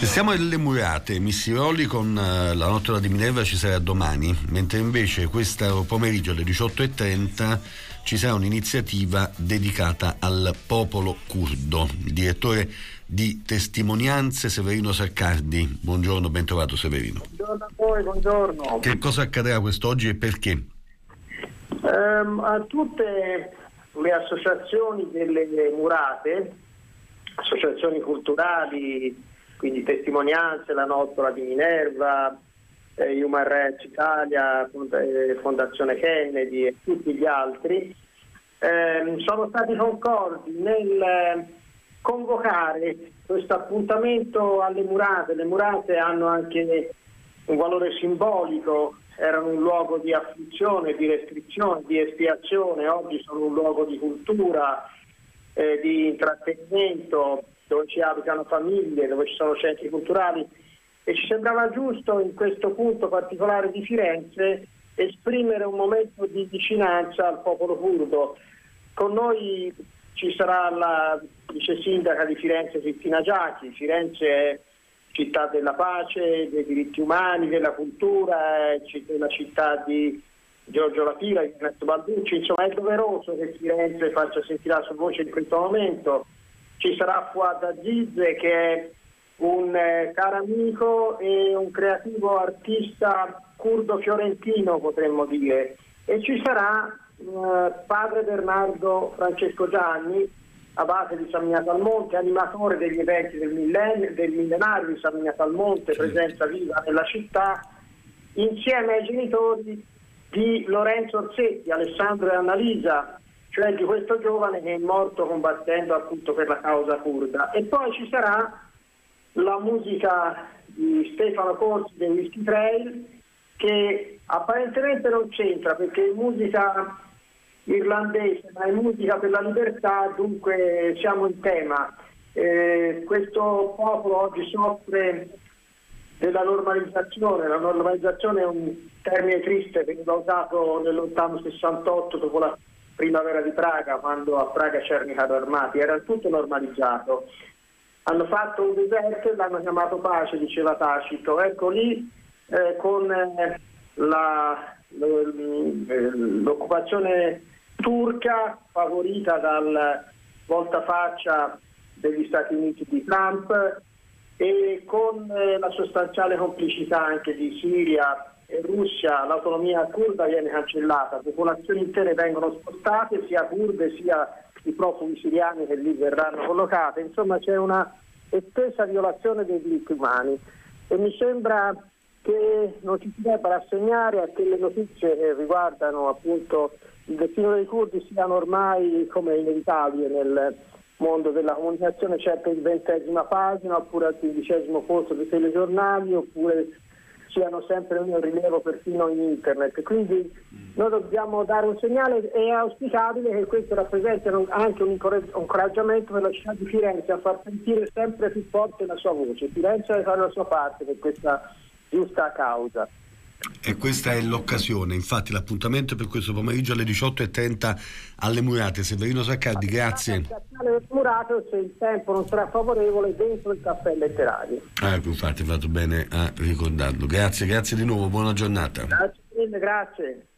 Siamo alle Murate, Missiroli con la Nottola di Minerva ci sarà domani, mentre invece questo pomeriggio alle 18:30 ci sarà un'iniziativa dedicata al popolo curdo. Il direttore di Testimonianze, Severino Saccardi. Buongiorno, ben trovato Severino. Buongiorno a voi, buongiorno. Che cosa accadrà quest'oggi e perché? A tutte le associazioni delle Murate, associazioni culturali, quindi Testimonianze, la Nottola di Minerva, Human Rights Italia, Fondazione Kennedy e tutti gli altri, sono stati concordi nel convocare questo appuntamento alle Murate. Le Murate hanno anche un valore simbolico, erano un luogo di afflizione, di restrizione, di espiazione, oggi sono un luogo di cultura, di intrattenimento, dove ci abitano famiglie, dove ci sono centri culturali, e ci sembrava giusto in questo punto particolare di Firenze esprimere un momento di vicinanza al popolo curdo. Con noi ci sarà la vice sindaca di Firenze, Cristina Giachi. Firenze è città della pace, dei diritti umani, della cultura, è la città di Giorgio La Pira, di Ernesto Balducci. Insomma, è doveroso che Firenze faccia sentire la sua voce in questo momento. Ci sarà Fouad Aziz, che è un caro amico e un creativo artista curdo fiorentino, potremmo dire, e ci sarà padre Bernardo Francesco Gianni, abate di San Miniato al Monte, animatore degli eventi del millenario di San Miniato al Monte, presenza viva nella città, insieme ai genitori di Lorenzo Orsetti, Alessandro e Annalisa, cioè di questo giovane che è morto combattendo appunto per la causa curda. E poi ci sarà la musica di Stefano Corsi dei Whisky Trail, che apparentemente non c'entra perché è musica irlandese, ma è musica per la libertà, dunque siamo in tema. Questo popolo oggi soffre della normalizzazione. La normalizzazione è un termine triste, veniva usato nel lontano 68 dopo la primavera di Praga, quando a Praga c'erano i carri armati, era tutto normalizzato. Hanno fatto un deserto e l'hanno chiamato pace, diceva Tacito. Ecco lì con l'occupazione turca favorita dal voltafaccia degli Stati Uniti di Trump e con la sostanziale complicità anche di Siria e Russia, l'autonomia kurda viene cancellata, popolazioni intere vengono spostate, sia kurde sia i profughi siriani che lì verranno collocati. Insomma, c'è una estesa violazione dei diritti umani e mi sembra che non ci si debba rassegnare a che le notizie che riguardano appunto il destino dei curdi siano ormai come inevitabili nel mondo della comunicazione, certo il 20ª pagina oppure al 15° posto dei telegiornali, oppure siano sempre in rilievo perfino in internet. Quindi noi dobbiamo dare un segnale, è auspicabile che questo rappresenti anche un incoraggiamento per la città di Firenze a far sentire sempre più forte la sua voce. Firenze deve fare la sua parte per questa giusta causa. E questa è l'occasione, infatti l'appuntamento per questo pomeriggio alle 18:30 alle Murate. Severino Saccardi, grazie. Murato, se il tempo non sarà favorevole, dentro il caffè letterario. Infatti hai fatto bene a ricordarlo. Grazie di nuovo, buona giornata. Grazie mille, grazie.